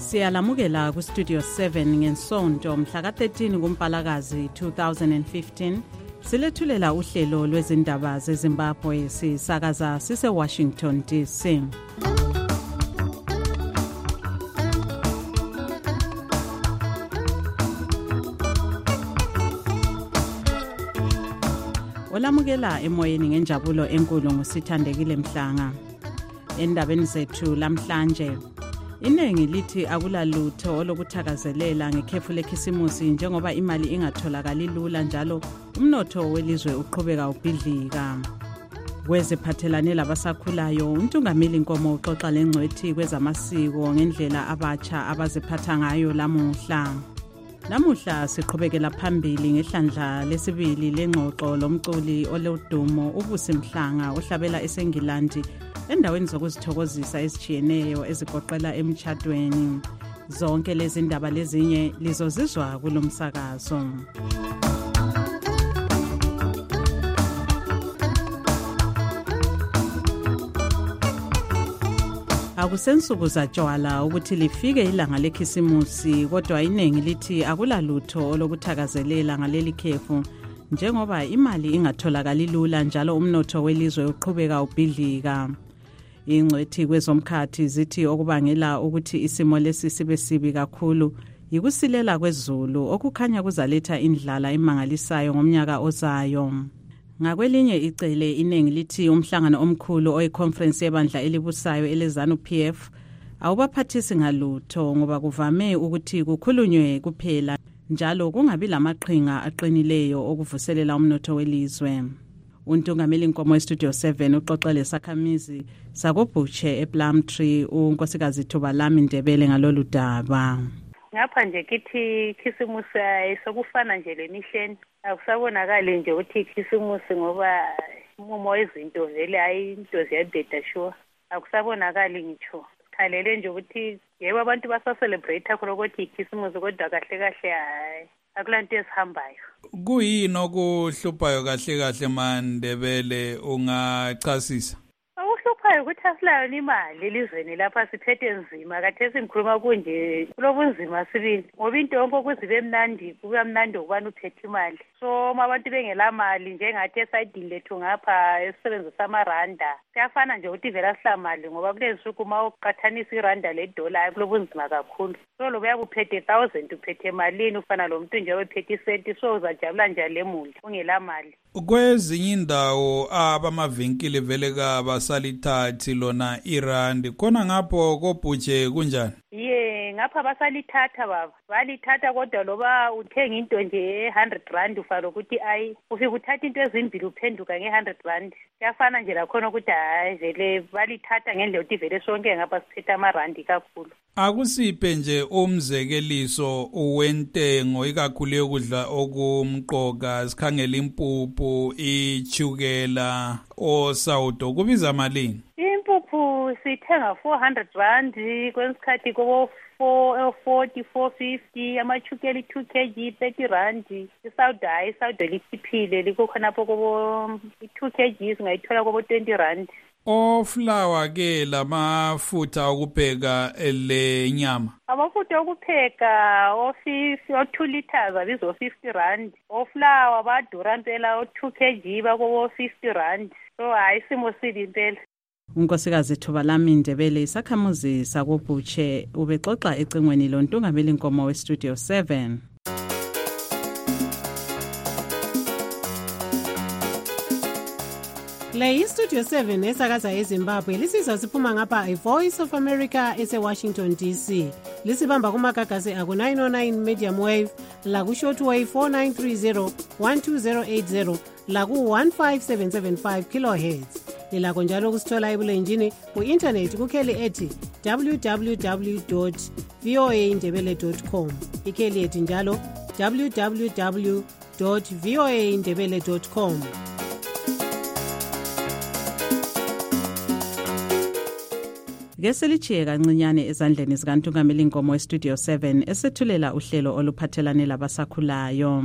Siyalamukela ku Studio 7 ngensonto mhla ka-13 kuMpalakazi 2015. Silethulela uhlelo lwezindaba zeZimbabwe sisakaza sise Washington DC. Olamukela emoyeni ngenjabulo enkulu ngusithandekile Mhlanga. Endabeni zethu lamhlanje, inengi lithi akulalutho olokuthakazelela ngekhefu lekhisimusi njengoba imali ingatholakali lula njalo umnotho welizwe uqhubeka ubhidlika. Kweziphathelane labasakhulayo, uNtungameli Nkomo uxoxa lengcwethi kwezamasiko ngendlela abatsha abaziphatha ngayo lamuhla. Namuhla siqhubekela phambili ngehlandla lesibili lengxoxo lomculi olodumo uBusi Mhlanga ohlabela eSengilandi endaweni zokuzithokozisa ezijiyeneyo ezigoqela emtshadweni. Zonke lezi ndaba lezinye lizozizwa kulomsakazo. Akusensuku zatshwala ukuthi lifike ilanga lekhisimusi, kodwa inengi lithi akulalutho olokuthakazelela ngaleli khefu njengoba imali ingatholakali lula njalo umnotho welizwe uqhubeka ubhidlika. Ingcwethi kwezomkhathi zithi okubangela ukuthi isimo lesi sibe sibi kakhulu yikusilela kwezulu okukhanya kuzaletha indlala emangalisayo ngomnyaka ozayo. Ngakwelinye icele inengi lithi umhlangano omkhulu oyiconference yebandla elibusayo eleZANU-PF awubaphathisi ngalutho ngoba kuvame ukuthi kukhulunywe kuphela njalo kungabi lamaqhinga aqinileyo okuvuselela umnotho welizwe. uNtungameli Nkomo eStudio 7 uxoxa lesakhamizi sakoBhutshe ePlumtree uNkosikazi Thubalami Ndebele ngalolu daba. Ngapha nje kithi khisimusi ayisokufana nje lemihleni, akusabonakali nje ukuthi khisimusi ngoba umumo wezinto vele ayinto ziyabheda sure, akusabonakali ngitsho. Khalele nje ukuthi yebo abantu basa-celebrate khona ukuthi ikhisimusi kodwa kahle kahle hayi akulanto esihambayo. Kuyini okuhluphayo kahle kahle Mandebele ungachasisa? Okuhluphayo ukuthi asilayo imali elizweni lapha siphethe nzima khathesi ngikhuluma kunje kulobunzima sibili ngoba into yonke kuzibe mnandi kubamnandi ukubana uphethe imali. So abantu bengela mali njengathi esayidini lethu ngapha esisebenzisa amaranda kuyafana nje ukuthi vele asilamali ngoba kulezinsuku uma uqathanisa iranda ledola kulobunzima kakhulu. So lo uyakuphethe 1000 uphethe malini ufana lo muntu nje ophethe isenti, so uzajabula njalo lemuli ungela mali. Kwezinye indawo abamavinkili vele kabasalithathi lona irandi khona ngapho koBhutshe kunjani? Ngapha basalithatha baba, balithatha kodwa loba uthenga into nje 100 rand ufalo ukuthi ayi ufika uthatha into ezimbili uphenduka nge100 rand. Kuyafana nje lakhona ukuthi hayi vele balithatha ngendlela ukuthi vele sonke ngapha siphethe amarandi kakhulu. Akusiphe nje umzekeliso wentengo ikakhulu yokudla okumqoka, sikhangela impuphu, ichukela, osawudo kubiza malini? Impuphu sithenga 400 rand kwesikhathi kobo 40 450, amachukela 2 kg 30 rand, isawudo lisiphile liko khonapho kobo 2 kg singayithola kobo 20 rand. Oflower ke lamafutha okupheka le nyama? Amafutha okupheka o2 liters abizo 50 rand. Oflower badura impela o2 kg bakobo 50 rand. So hayi simo sibi impela. uNkosikazi Thubalami Ndebele isakhamuzi sakoBhutshe ubexoxa ecingweni loNtungameli Nkomo weStudio 7. Le iStudio 7 esakaza eZimbabwe lisizwa siphuma ngapha iVoice of America eseWashington DC. Lisibamba kumagagasi aku909 medium wave, laku shortwave 4930 12080, laku 15775 kilohertz. Lilakho njalo kusithola ebulenjini ku-internet kukheli ethi www.voaindebele.com. Ikheli ethi njalo www.voaindebele.com. Ngeselichiye kancinyane ezandleni zikaNtungameli Nkomo weStudio 7 esethulela uhlelo oluphathelane labasakhulayo.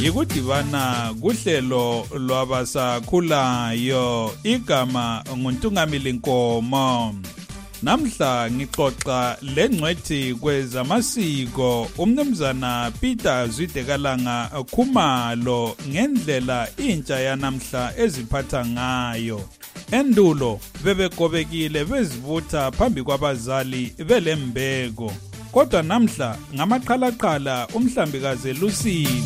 Yikudibana kuhlelo lwabasakhulayo, igama nguNtungamili Nkomo. Namhla ngixoxa lengcwethi kwezamasiko umnumzana Peter Zwidekalanga Khumalo ngendlela intsha yanamhla eziphatha ngayo. Endulo bebegobekile bezivutha phambi kwabazali belembeko, kodwa namhla ngamaqhalaqhala umhlambikazi elusile.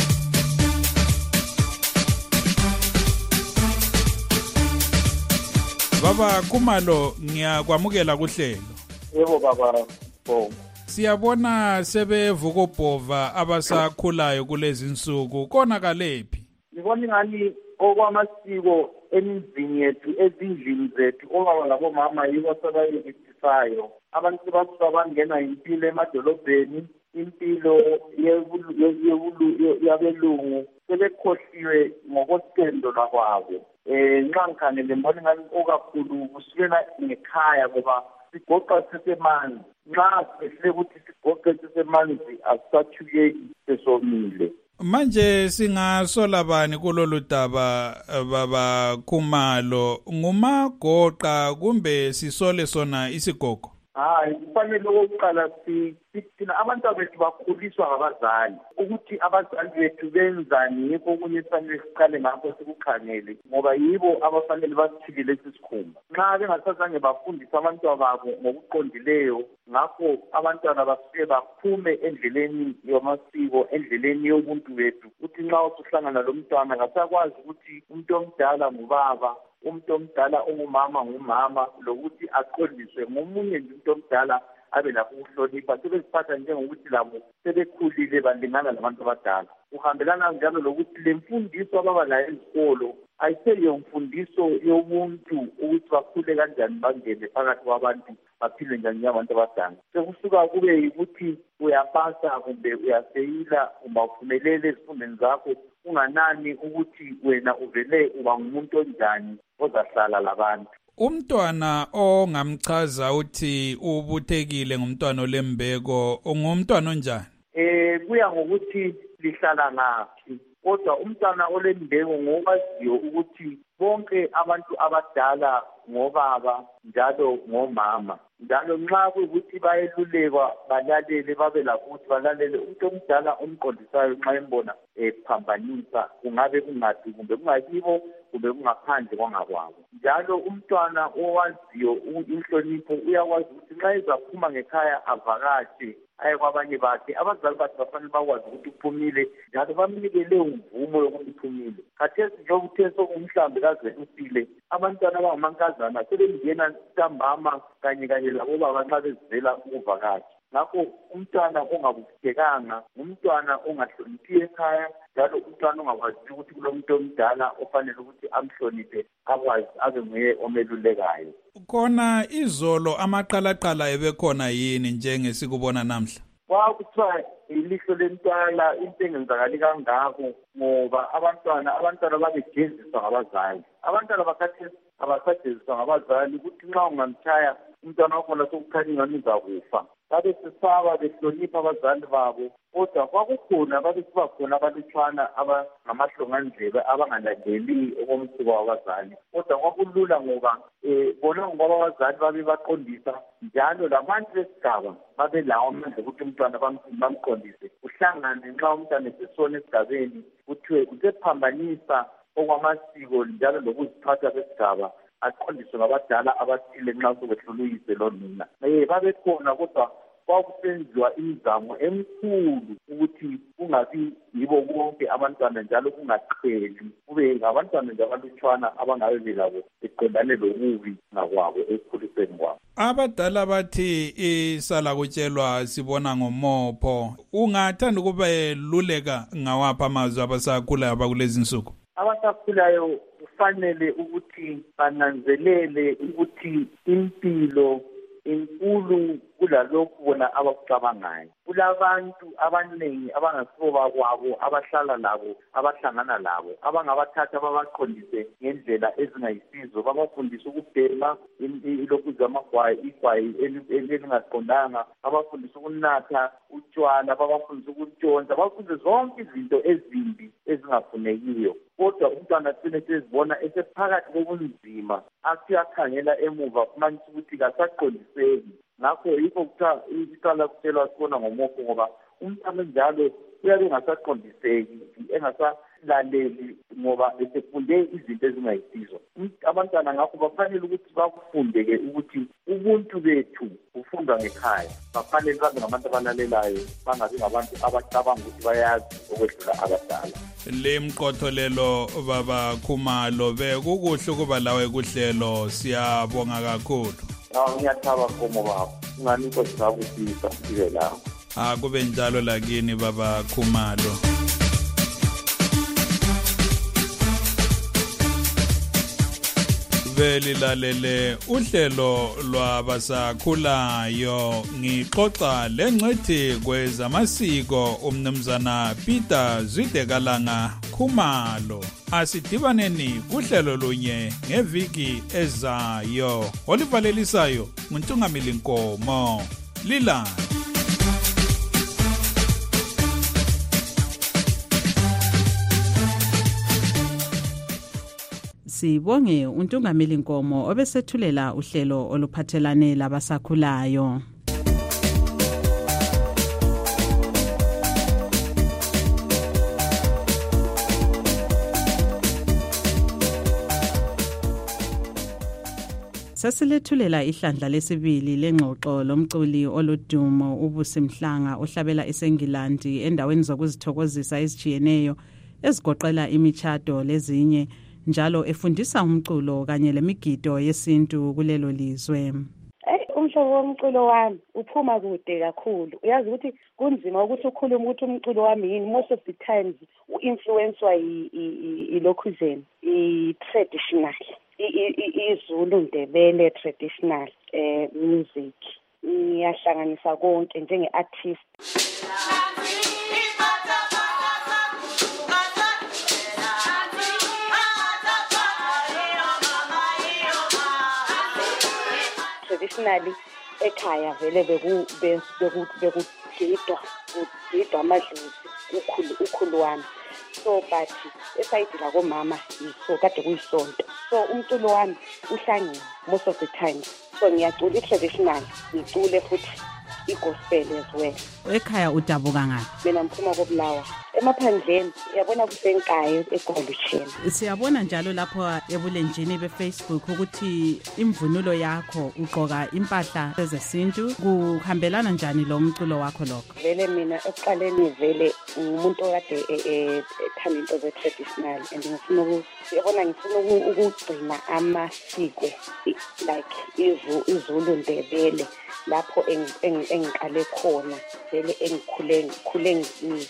Baba Khumalo, ngiyakwamukela kuhlelo. Yebo baba Bongo. Siyabona sebevuka ubhova abasakhulayo kulezi insuku, konakalephi? Ngibona ngani okwamasiko emizini yethu, ezindlini zethu, obaba labomama yibo sebayekisisayo. Abantu basuka bangena impilo emadolobheni, impilo yabelungu, sebekhohliwe ngokosendo lwakwabo. Nxa ngikhangele ngibona ngani okakhulu kusukela ngekhaya ngoba sigoqa sisemanzi. Nxa sehle ukuthi sigoqe sisemanzi asisathukeki sesomile. Manje singasola bani kulolu daba baba Khumalo? Ngumagoqa kumbe sisole sona isigogo? Kufanele okokuqala thina abantu bethu bakhuliswa ngabazali, ukuthi abazali bethu benzani yikho okunye esifanele siqale ngakho sikukhangele, ngoba yibo abafanele basithile lesi sikhumba. Nxa bengasazange bafundisa abantwana babo ngokuqondileyo, ngakho abantwana basuke baphume endleleni yamasiko, endleleni yobuntu bethu. Uthi nxa usuhlangana lomntwana ngasakwazi ukuthi umuntu omdala ngubaba, umuntu omdala ongumama ngumama, lokuthi aqondiswe ngomunye nje umuntu omdala abe lakho ukuhlonipha. Sebeziphatha njengokuthi labo sebekhulile balingana labantu abadala. Uhambelana njalo lokuthi le mfundiso ababa layo ezikolo ayiseliyo mfundiso yobuntu, ukuthi bakhule kanjani bangene phakathi kwabantu, baphile njani njengabantu abadala. Sekusuka kube yikuthi uyapasa kumbe uyafeyila, uma uphumelele ezifundweni zakho, unganani ukuthi wena uvele uba ngumuntu onjani ozahlala labantu. Umntwana ongamchaza uthi ubuthekile ngumntwana olembeko, ungumntwana onjani? Kuya ngokuthi lihlala ngaphi. Kodwa umntwana olembeko ngokwaziyo ukuthi bonke abantu abadala ngobaba njalo ngomama. Njalo nxa kuyikuthi bayelulekwa balalele, babe lakho ukuthi balalele umuntu omdala omqondisayo nxa embona ephambanisa, kungabe kungaphi kumbe kungakibo kumbe kungaphandle kwangakwabo. Njalo umntwana owaziyo inhlonipho uyakwazi ukuthi nxa ezaphuma ngekhaya avakashe aye kwabanye bakhe, abazali bakhe bafanele bakwazi ukuthi uphumile, njalo bamnike leyo mvumo yokuthi uphumile. Khathesi nje ukuthe sokungumhlambikazi usile, abantwana abangamankazana sebengena ntambama kanye labobaba nxa bezivela ukuvakasha. Ngakho umntwana ongabuthekanga, umntwana ongahloniphiyo ekhaya, njalo umntwana ongakwazi ukuthi kulomuntu omdala ofanele ukuthi amhloniphe, akwazi abe nguye omelulekayo. Khona izolo amaqhalaqhala ebekhona yini njengesikubona namhla? Kwakuthiwa ilihlo lentwala into engenzakali kangako, ngoba abantwana babegeziswa ngabazali. Abantwana bakhathesi abasageziswa ngabazali, ukuthi nxa ungamtshaya umntwana wakhona sokukhanya ingani uzakufa. Babe sesaba behlonipha abazali babo, kodwa kwakukhona babesiba khona abalutshwana abangamahlongandlebe abangalandeli okomsuka wabazali. Kodwa kwakulula ngoba bona ngoba abazali babe baqondisa, njalo labantu besigaba babe lawo amandla ukuthi umntwana bamqondise. Uhlangane nxa umntwana esesona esigabeni, kuthiwe usephambanisa okwamasiko njalo lokuziphatha kwesigaba, aqondiswe ngabadala abathile nxa sobehluluyise lonina. Babekhona kodwa kwakusenziwa imizamo emkhulu ukuthi kungabi yibo bonke abantwana, njalo kungaqheli, kube ngabantwana nje abalutshwana abangabe belabo beqondane lokubi ngakwabo ekukhuliseni kwabo. Abadala bathi isala kutshelwa sibona ngomopho. Ungathanda ukubeluleka ngawaphi amazwi abasakhulayo abakulezi insuku? Abasakhulayo kufanele ukuthi bananzelele ukuthi impilo inkulu kulalokhu bona abakucabangayo. Kulabantu abaningi abangasiboba kwabo abahlala labo abahlangana labo abangabathatha babaqondise ngendlela ezingayisizo babafundisa ukubhema ilokhu igwayi elingaqondanga babafundisa ukunatha utshwala babafundisa ukutshonza babafundisa zonke izinto ezimbi ezingafunekiyo. Kodwa umntwana sine sezibona esephakathi kobunzima athi akhangela emuva kumanisa ukuthi kasaqondiseki. Ngakho yikho kuthiwa iqala kutshelwa sibona ngomopho ngoba umntwana njalo uyabe engasaqondiseki engasalaleli ngoba esefunde izinto ezingayisizo. Abantwana ngakho bafanele ukuthi bakufundeke ukuthi ubuntu bethu bufundwa ngekhaya. Bafanele babe ngabantu abalalelayo bangabi ngabantu abacabanga ukuthi bayazi okwedlula abadala. Le mqotholelo baba Khumalo bekukuhle ukuba lawe kuhlelo siyabonga kakhulu. Ngiyathaba Nkomo baba. Unganikho sizakufisa sibe la. Kube njalo lakini baba Khumalo. Belilalele uhlelo lwabasakhulayo ngixoxa lengcwethi kwezamasiko umnumzana Peter Zwidekalanga Khumalo. Asidibaneni kuhlelo lunye ngeviki ezayo. Olivalelisayo nguNtungamili Nkomo. Lila Sibonge uNtungamili Nkomo obesethulela uhlelo oluphathelane labasakhulayo. Sasilethulela ihlandla lesibili lengxoxo lomculi oludumo uBusi Mhlanga ohlabela eSengilandi endaweni zokuzithokozisa ezijiyeneyo ezigoqela imitshato lezinye njalo efundisa umculo kanye lemigido yesintu kulelo lizwe. Umhlobo womculo wami uphuma kude kakhulu. Uyazi ukuthi kunzima ukuthi ukhulume ukuthi umculo wami yini. Most of the times u-influencewa i-locution, i-traditional, iZulu Ndebele traditional music. Ngiyahlanganisa konke njenge-artist. Traditionally ekhaya vele bekugidwa amadlozi ukhulu wami. So but esayidi la komama yiso kade kuyisonto. So umculo wami uhlangene most of the time. So ngiyacula i-traditional, ngicule futhi i-gospel as well. Ekhaya udabuka ngaphi? Mina ngiphuma koBulawayo. Emaphandleni yabona kusenkayo eGolutsheni. Siyabona njalo lapho ebulenjini beFacebook ukuthi imvunulo yakho ugqoka impahla zesintu kuhambelana njani lo mculo wakho lokho? Vele mina ekuqaleni vele umuntu okade ethanda into ze-traditional and ngifuna ukugcina amasiko like iZulu Ndebele lapho engiqale khona vele engikhule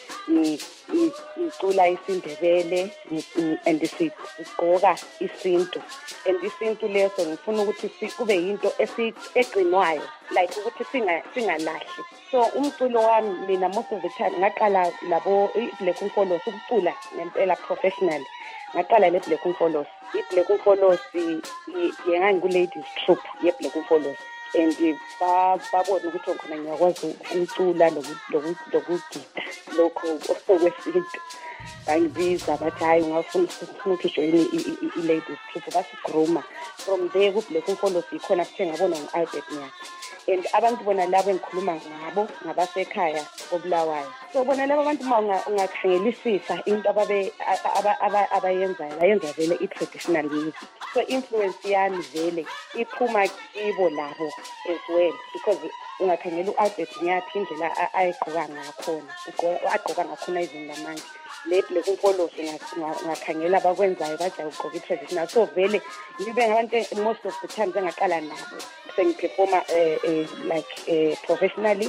ngicula isiNdebele and sigqoka isintu and isintu leso ngifuna ukuthi kube yinto egcinwayo like ukuthi singalahli. So umculo wami mina most of the time ngaqala labo iBlack Mfolosi ukucula ngempela professionally. Ngaqala leBlack Mfolosi. iBlack Mfolosi yengangiku-ladies troup yeBlack Mfolosi. And babona ukuthi khona ngiyakwazi ukucula lokugida lokho okwesintu. Bangibiza bathi hayi ungafuna ukuthi ujoyine i-ladies troup basigruma. From there kuBlack Mfolosi ikhona futhi ngabona ngo-Albert Nyaka. And abantu bona labo engikhuluma ngabo ngabasekhaya koBulawayo. So bona labo abantu ungakhangelisisa into abayenzayo bayenza vele i-traditional music. So influence yami vele iphuma kibo labo as well because ungakhangela u-Albert Nyaka indlela ayigqoka ngakhona agqoka ngakhona izinto manje. Le kumfolosi ngakhangela abakwenzayo baja ugqoka i-traditional. So vele ngibe ngabantu most of the time engaqala nabo sengiperforma like professionally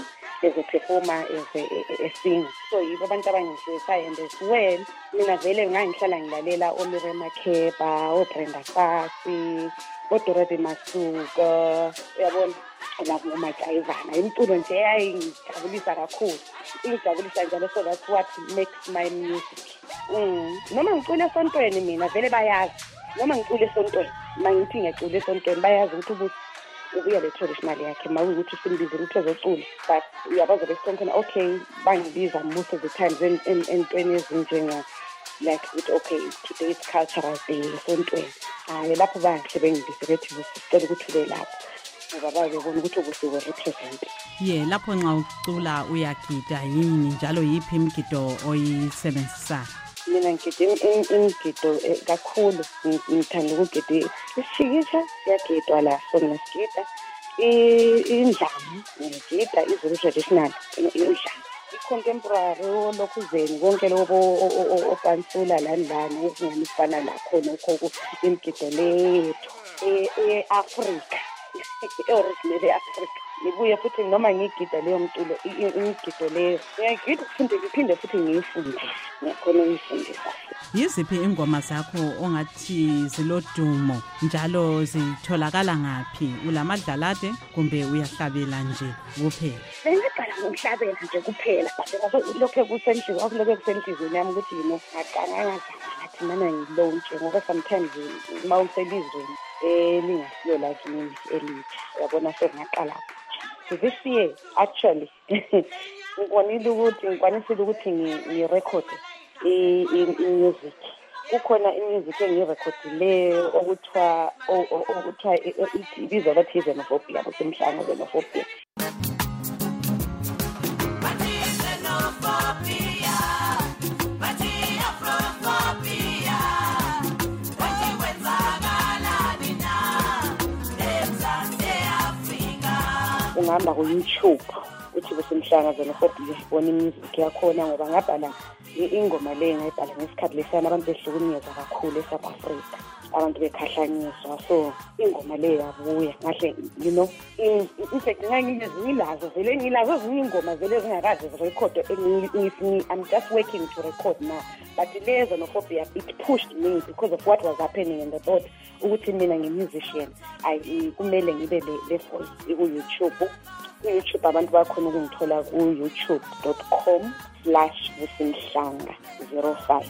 ezeperforma esinga. So yibo abantu abangisesayo, and as well mina vele ngangihlala ngilalela oMiriam Makeba, oBrenda Fassie, oDorothy Masuka, uyabona labo uMajayivana. Imculo nje eyayingijabulisa kakhulu, ingijabulisa njalo, so that's what makes my music. Noma ngicula esontweni mina vele bayazi, noma ngicula esontweni, mangithi ngiyacula esontweni bayazi ukuthi ubuya le traditional yakhe, mawukuthi simbize ukuthi ezocula, but uyabaza besontweni okay bangibiza most of the times entweni ezinjenga like ukuthi okay today is cultural day esontweni. Lapho bangihle bengibize bethi sicela ukuthi ube lapho ngoba bayabona ukuthi ubusuku represent. Lapho nxa ucula uyagida yini njalo yiphi imigido oyisebenzisayo? Mina ngigida imigido kakhulu, ngithanda ukugida isishikisha, siyagidwa la, so ngisigida indlamu, ngigida izulu traditional indlamu, i-contemporary olokhuzeni konke lobo opansula lani okunganisifana lakhona ukho imigido lethu e-Afrika e-original e-Afrika. Nibuye futhi noma ngigida leyo mculo imigido leyo ngiyagida phinde futhi ngiyifundise, ngiyakhona ukuyifundisa. Yiziphi ingoma zakho ongathi zilodumo njalo zitholakala ngaphi? Ulamadlalade kumbe uyahlabela nje kuphela? Bengiqala ngokuhlabela nje kuphela, lokho kusenhlizweni yami ukuthi ngaqala ngathi mana ngilontshe, ngoba sometimes mawuselizweni lingasiyo like kimi elitsha, uyabona, sengaqala this year actually ngikwanisile ukuthi ngirecord i-music. Kukhona i-music engirekhodileyo okuthiwa ibizwa bathi Xenophobia, busemhlanga Xenophobia. Ungahamba ku-YouTube uthi busemhlanga Xenophobia, ubona i-music yakhona, ngoba ngabhala ingoma leyo ngayibhala ngesikhathi lesana abantu behlukunyezwa kakhulu eSouth Africa, abantu bekhahlanyezwa, so ingoma leyo yabuya ngahle infact ngilazo ezinye ingoma vele zingakazi zirekhod. I'm just working to record now, but le Xenophobia it pushed me because of what was happening in the thought ukuthi mina ngi-musician kumele ngibe le voice ku-YouTube. Ku-YouTube abantu bakhona ukungithola ku-youtube.com/Vusimhlanga05.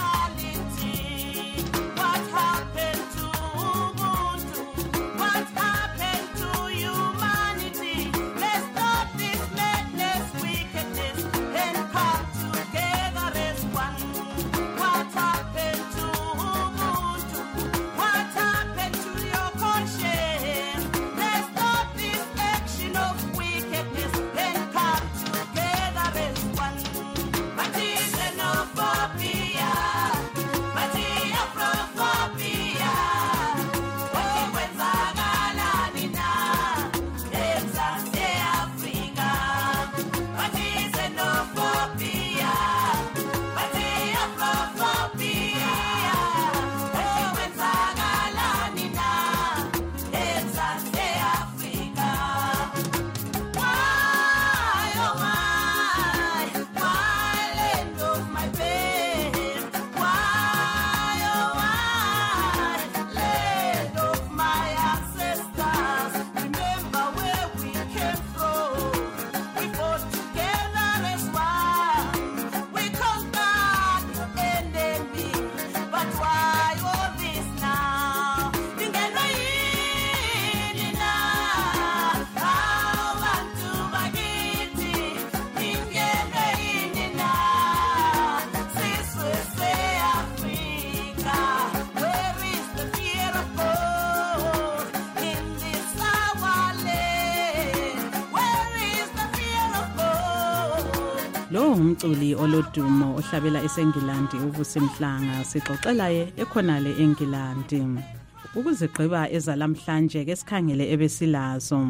Lo umculi olodumo ohlabela eSengilandi uVusimhlanga sixoxelaye ekhonale eNgilandi. Ukuzigqiba ezalamhlanje ke sikhangele ebesilazo.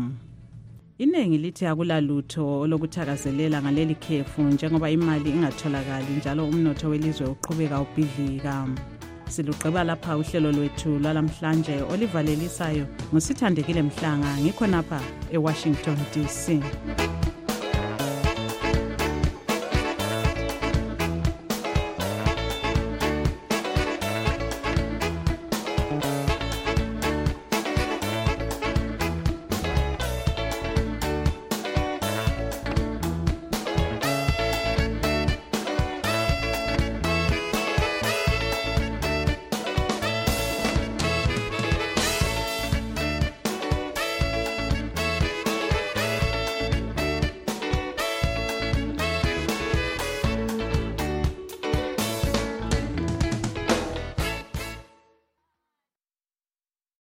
Inengi lithi akulalutho lokuthakazelela ngaleli khefu njengoba imali ingatholakali njalo umnotho welizwe uqhubeka ubhidlika. Siluqeba lapha uhlelo lwethu lwalamhlanje olivalelisayo ngusithandekile Mhlanga ngikhonapha eWashington DC.